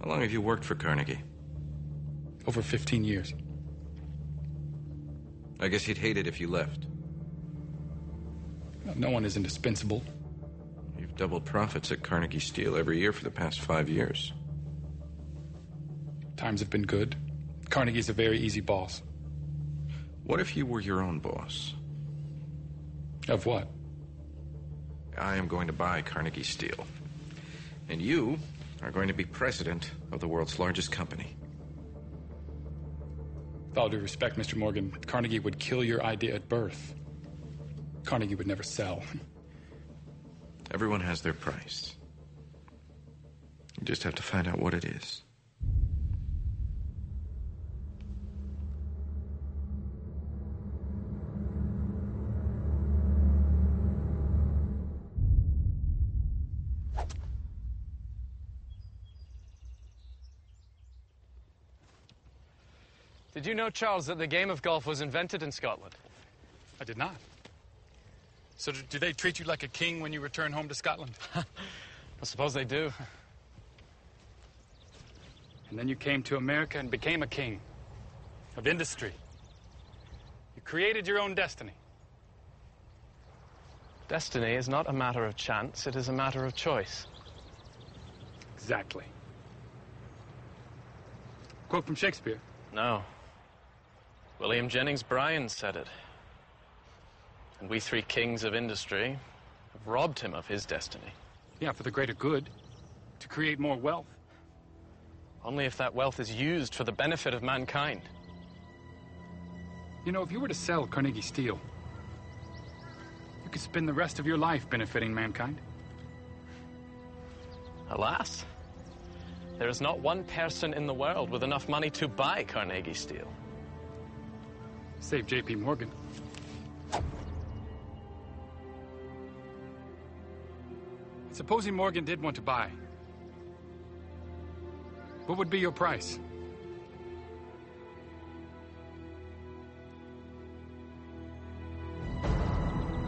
How long have you worked for Carnegie? Over 15 years. I guess you'd hate it if you left. No one is indispensable. You've doubled profits at Carnegie Steel every year for the past 5 years. Times have been good. Carnegie's a very easy boss. What if you were your own boss? Of what? I am going to buy Carnegie Steel. And you are going to be president of the world's largest company. With all due respect, Mr. Morgan, Carnegie would kill your idea at birth. Carnegie would never sell. Everyone has their price. You just have to find out what it is. Did you know, Charles, that the game of golf was invented in Scotland? I did not. So do they treat you like a king when you return home to Scotland? I suppose they do. And then you came to America and became a king of industry. You created your own destiny. Destiny is not a matter of chance, it is a matter of choice. Exactly. Quote from Shakespeare. No. William Jennings Bryan said it. And we three kings of industry have robbed him of his destiny. Yeah, for the greater good. To create more wealth. Only if that wealth is used for the benefit of mankind. You know, if you were to sell Carnegie Steel, you could spend the rest of your life benefiting mankind. Alas, there is not one person in the world with enough money to buy Carnegie Steel. Save J.P. Morgan. Supposing Morgan did want to buy, what would be your price?